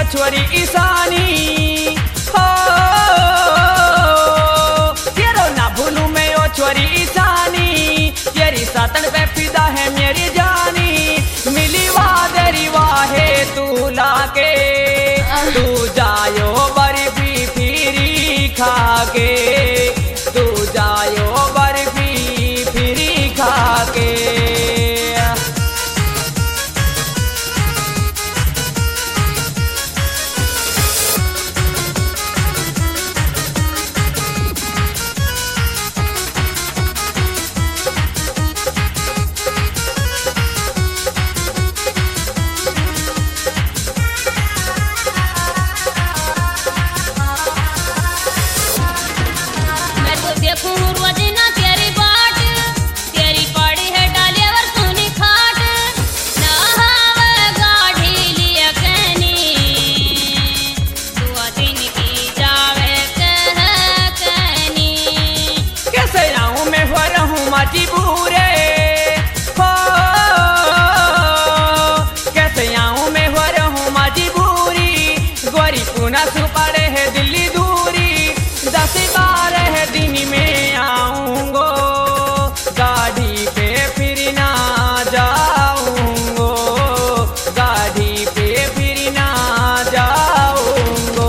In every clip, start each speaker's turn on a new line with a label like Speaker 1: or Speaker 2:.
Speaker 1: छोरी ईशानी हो, तेरो ना भूलू मैं ओ छोरी ईशानी, तेरी सातन पे फिदा है मेरी जानी। मिली वादरी वाहे तू लाके, तू जायो बर्फी फिरी खाके, तू जायो बर्फी फिरी खाके। मजबूरे हो, कैसे आऊं मैं हो रहूं मजबूरी, गोरी पुनः सुपड़े है दिल्ली दूरी, 10-12 दिन में आऊंगो, गाड़ी पे फिर ना जाऊंगो, गाड़ी पे फिर ना जाऊंगो।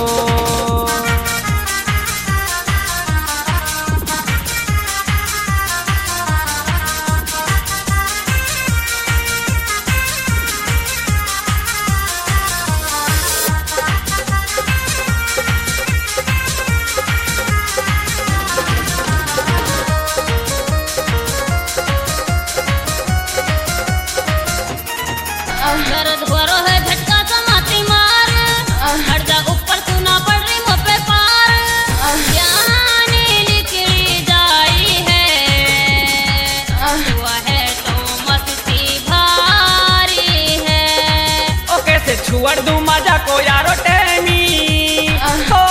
Speaker 2: दर्द हो रहा है झटका सा माती मार, हट जा ऊपर तू ना पड़ रही मुँह पे पार, जाने निकली जाई है, हुआ है तो मस्ती भारी है।
Speaker 1: ओ कैसे छुअड़ दूं मजा को यारो टेमी हो,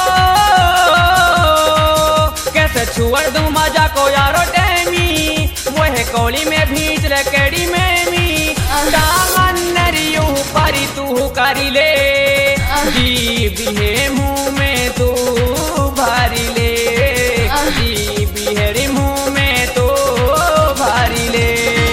Speaker 1: कैसे छुअड़ दूं मजा को यारो टेमी, मोहे कोली में भीज ले केड़ी में मी, दामन नरियों परी तू करी ले, जीभ है मुंह में तू भरी ले, जीभ है मुंह में तू भरी ले।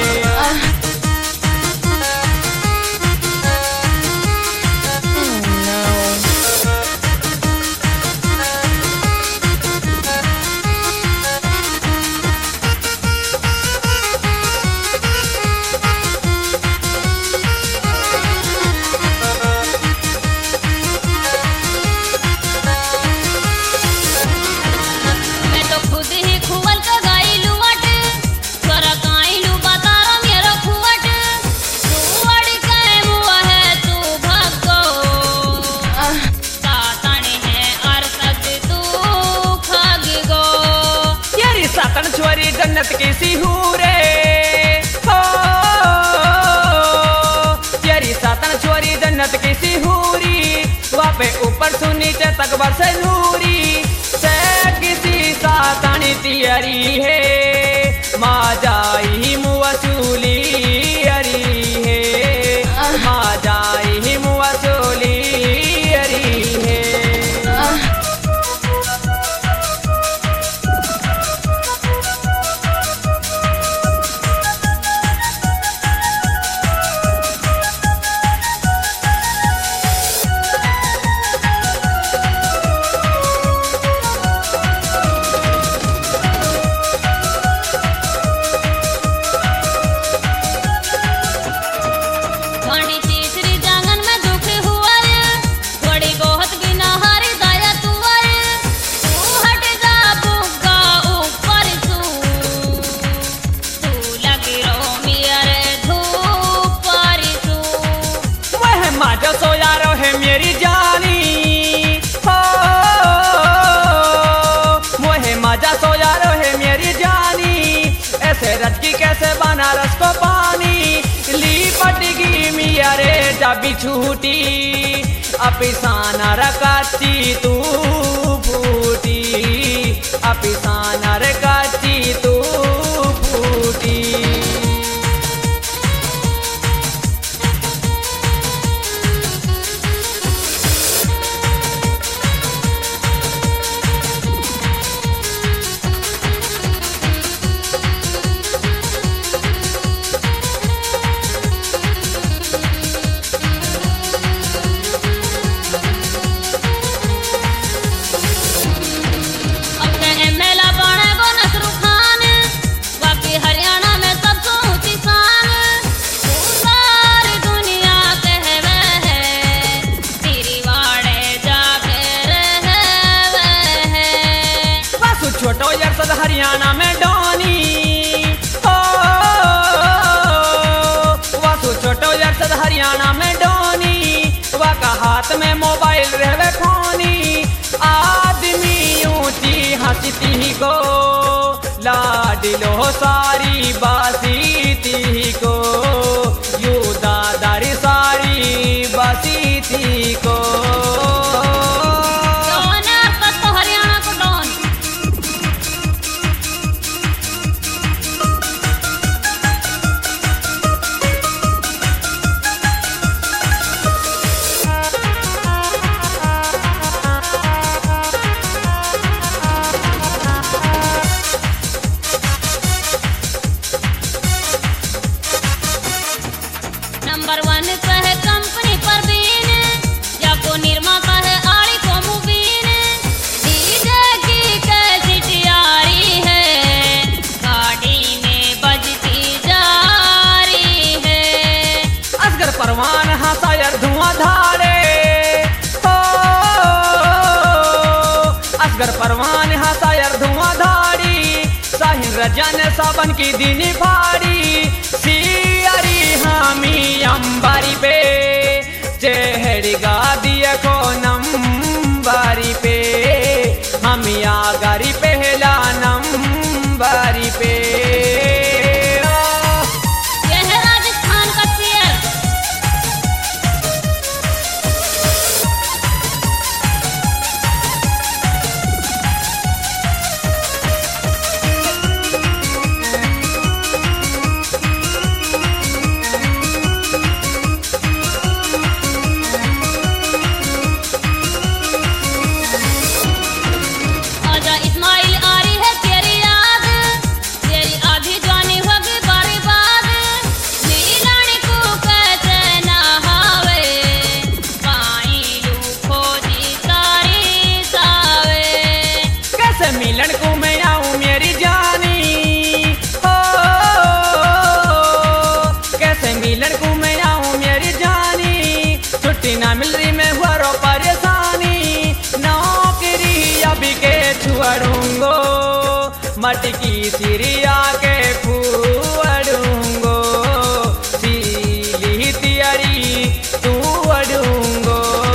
Speaker 1: छोरी जन्नत की सी हूरे हो, तेरी सातन छोरी जन्नत की सी हूरी, वापे ऊपर से नीचे तक बरसे नूरी, से किसी सातनी तियरी है, माँ जाई मुवसूली अरी है, माँ जाई मुवसूली अरी है। सोया रहे मेरी जानी हो, मोहे मजा सोया रहे मेरी जानी, ऐसे रचकी कैसे बना रस को पानी, लिपट गई मिया रे जब छूटी, अपिसाना रकाची तू फूटी, अपिसाना रकाची तू फूटी। दिलो सारी बासी ती को यू दादारी सारी बासी ती को
Speaker 2: हरियाणा को डॉन नंबर 1 पे है कंपनी परवीन या को निर्माता है आली को मुबीन डीजे की कैसेट यारी है गाड़ी में बजती जा रही है
Speaker 1: असगर परवान हंसायर धुआं धारे हो असगर परवान हंसायर धुआं धारी साहिन रजन साबन की दीनी फाड़ी सियारी हामी अंबारी पे चेहरी गा दिया को नंबारी पे हम आगारी पहला नंबारी पे
Speaker 2: ये है राजस्थान का शेर आजा इस्माइल आ रही है तेरी याद तेरी आधी जानी होगी बारी बाद नीलानी को कैसे नहावे पाई लू खोजी सारी सावे
Speaker 1: कैसे मिलन को मैं आऊं मेरी जानी हो कैसे मिलन को मैं आऊं मेरी जानी छुट्टी ना मिल रही मैं हुआ रो परेशानी नौकरी अभी के छुड़ूंगो मटकी सिरिया के फूड़ूंगो सीली तियरी तू अड़ूंगो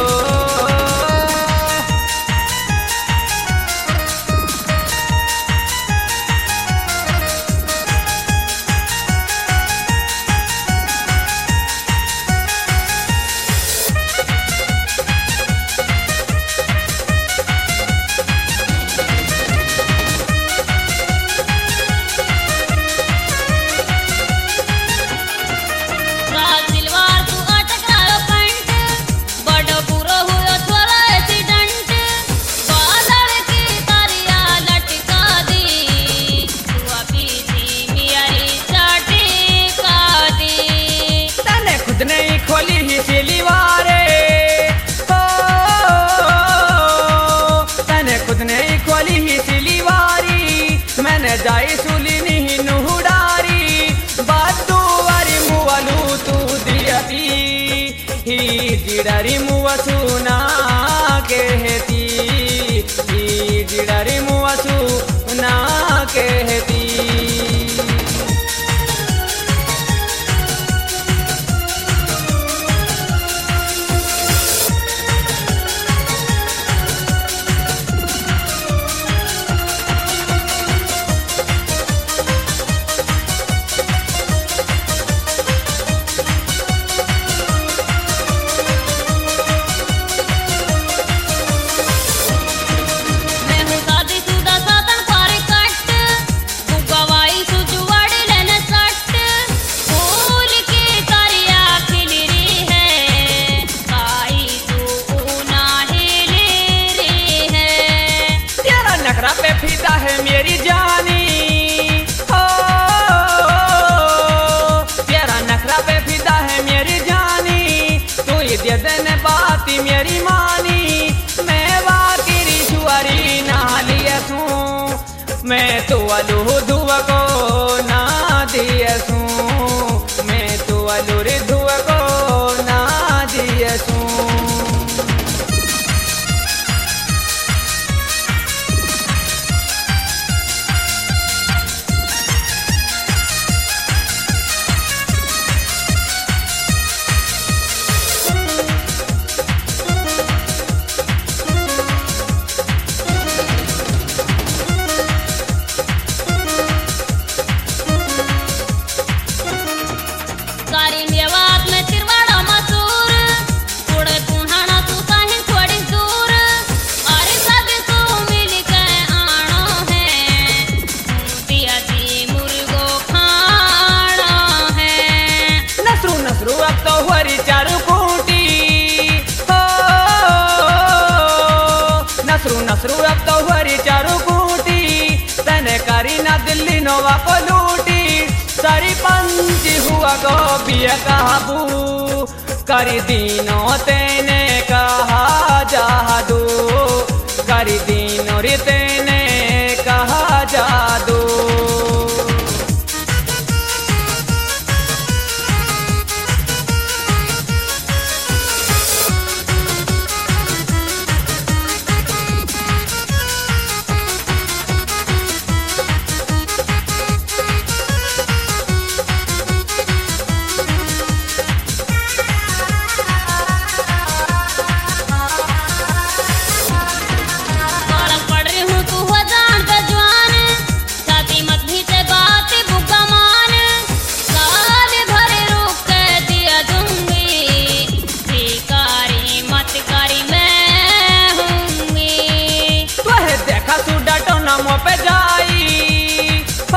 Speaker 2: रात सिलवार तू अटकायो कंट बड़ बुरो हुयो थोड़ा एक्सीडेंट बादल की तारिया लटका दी तू अभी थी मियारी चाटी का दी
Speaker 1: तने खुद नहीं खोली ही सिलीवारे हो तने खुद नहीं खोली ही सिलीवारी मैंने जाई सुली नहीं नुहुडारी बातू वारी मुवालू तू दियती ही जिड़री मुवा सुना कहती ही जिड़री मुवा सुना कहती
Speaker 2: मैं हूँ शादीशुदा सातन पारी कट तू गवाई सुजुवाड़ी लेने सट फूल की तारिया खिल रही है काई तू ऊना हिल रही है
Speaker 1: तेरा नखरा पे फीदा है मेरी जानी हो तेरा नखरा पे फीदा है मेरी जानी तू ये देने बाती मेरी मानी मैं वाकिरी छुआरी ना लिया सू मैं तो अलू धुआ को ना दिया सू मैं तो अलू रे धुआ को ना दिया सू दिनों को लूटी सारी पंची हुआ गोपिया काबू कर दिनों तेने कहा जादू कर दिनों रे तेने कहा जादू। पे जाई हो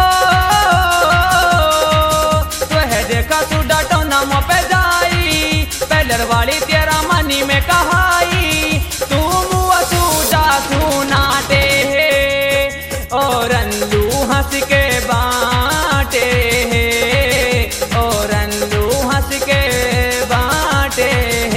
Speaker 1: तो है देखा तू डाटो नाम पे जाई पहलर वाली तेरा मनी में कहाई तू मुआ सूजा तू नाटे और अल्लू हंस के बाटे और अल्लू हंस के बाटे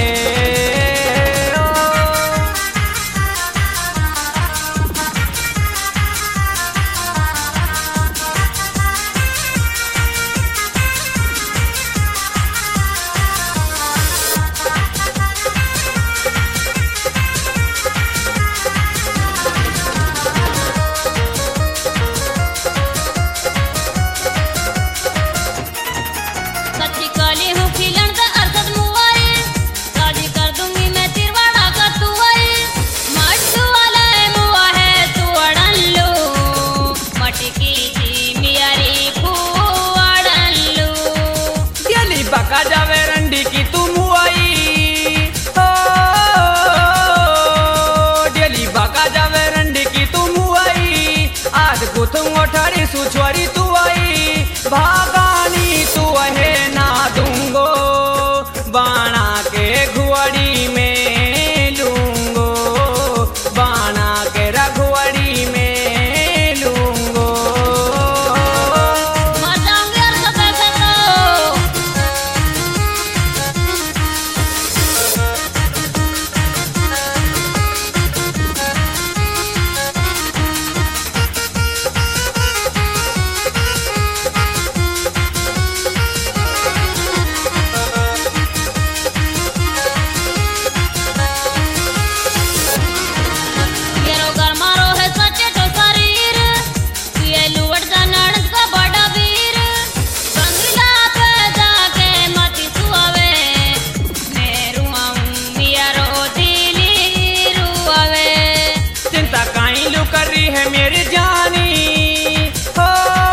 Speaker 1: बका जावे रंडी की तुम हुआई हो डेली बका जावे रंडी की तुम हुआई आज को तुम उठारी सुछवारी तू आई भागानी तू है ना दूंगो बाणा के घुआड़ी में लूंगो बाणा के रघुआड़ी में लूंगो। कर रही है मेरी जानी हो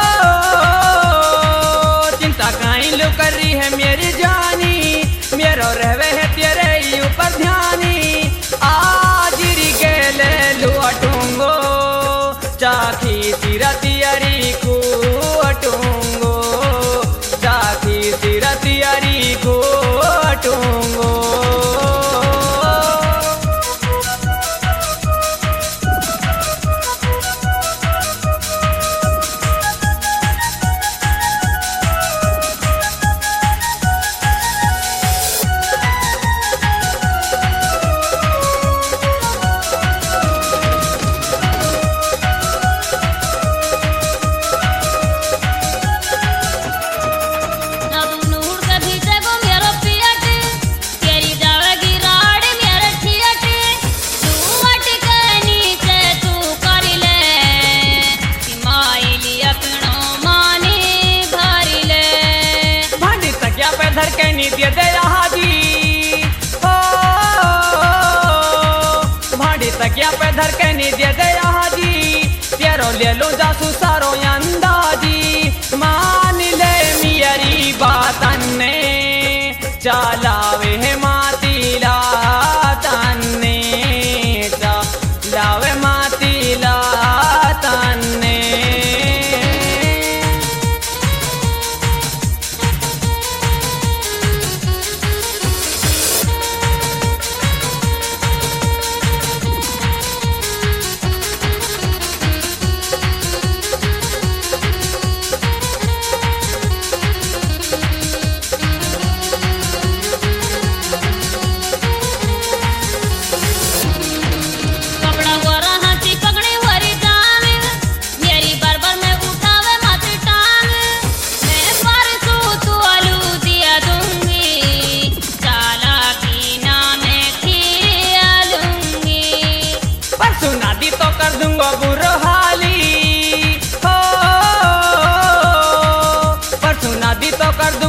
Speaker 1: चिंता काई लो कर रही है मेरी जानी मेरो रहवे है तेरे ऊपर ध्यानी आज री के ले लुटूंगो चाखी सिरा तियारी को अटूंगो चाखी सिरा तियारी को अटूंगो। धर के नीतिया दे हाजी हो भाड़ी तकिया पे धर के नीतिया दे हाजी तेरो ले लो जासू सारो अंदाजी मान ले मियरी बातन ने चलावे है मातीला तन्ने चलावे मातीला तन्ने।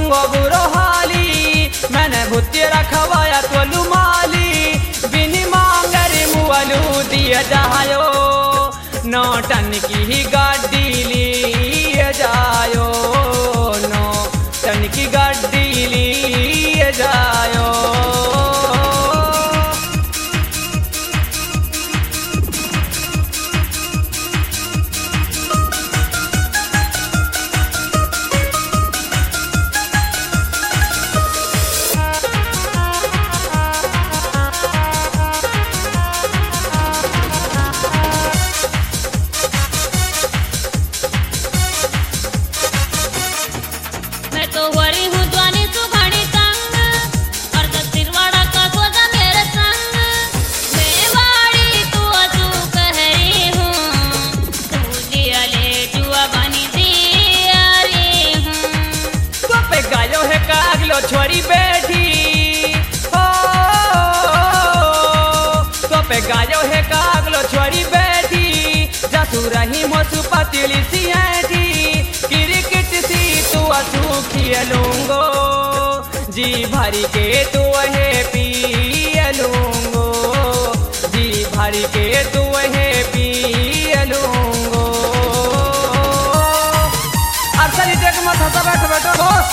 Speaker 1: दूंगो बुरो हाली मैंने भुत्ती रखवाया तोलू माली बिनी मांगरी मुअलू दिया जायो नौटन की गाड़ी लिए जायो नौटन की गाड़ी लिए जायो छोरी बैठी हो तो पे गायो है कागलो छोरी बैठी जसू रही मोसू पतली सी ऐठी क्रिकेट सी तू असू खेलूंगो जी भरी के तू है पी लूंगो जी भरी के तू है पी लूंगो अक्सर देख मत हंसा बैठो बैठो बॉस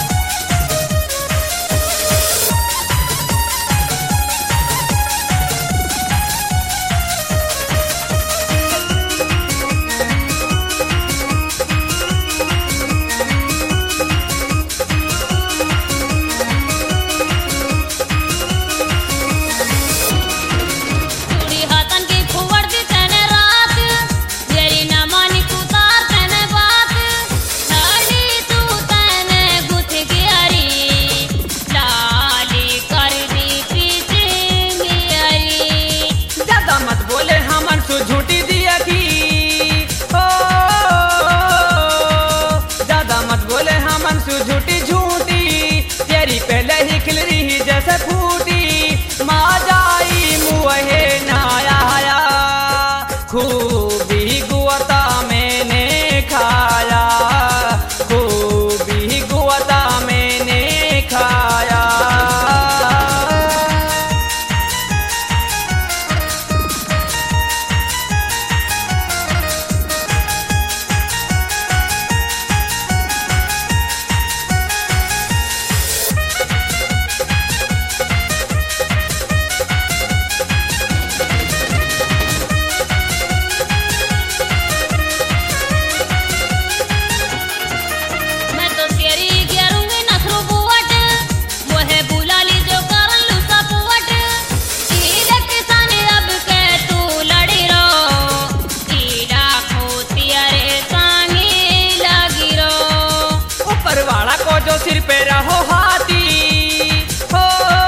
Speaker 1: झूठी दिया थी ओ ज्यादा मत बोले हमन सु झूठी झूठी तेरी पहले ही खिल रही जैसे फूटी माँ जाई मुहे नाया खूबी गुआता मैंने खाया खूबी गुआता मैंने खाया जो सिर पे रहो हाथी हो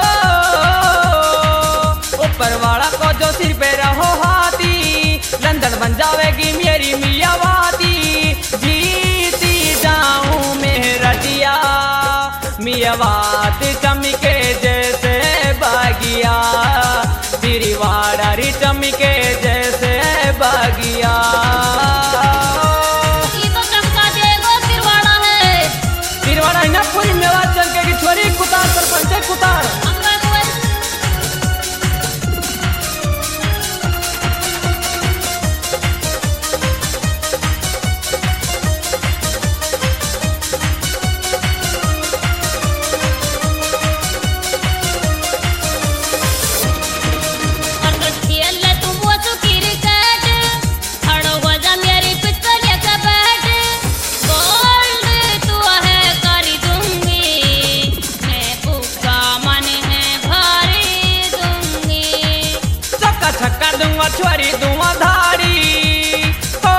Speaker 1: ऊपर वाला को जो सिर पे रहो हाथी लंदन बन जाएगी मेरी मियावाती जीती जाऊं मेरा दिया मियावाती चमके जैसे बागिया तेरी वाड़ी चमके जैसे बागिया पूरी मेवात चल के छोरी कुतार सरपंच कुतार छोरी दुआ धारी हो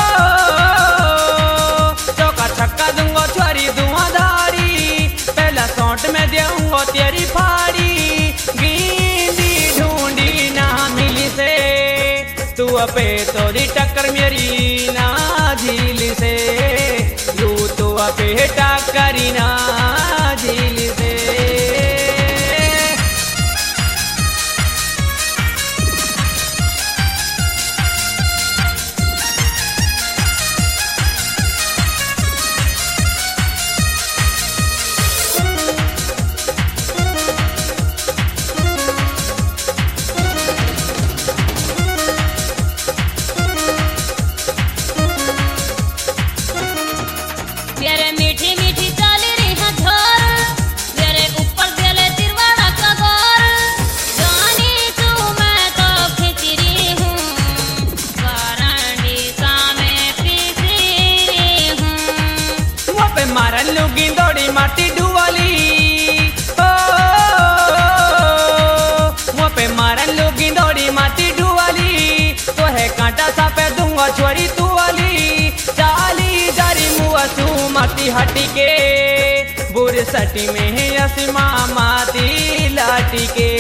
Speaker 1: चौका छक्का दूंगा छोरी दुआ धारी पहला सौंट में दूंगा तेरी फाड़ी गींदी ढूंढी ना मिली से तू पे तोरी टक्कर मेरी ना झील से यू तो पे टक्करी ना झील से हटके बुरसट में असमा माती लाटिके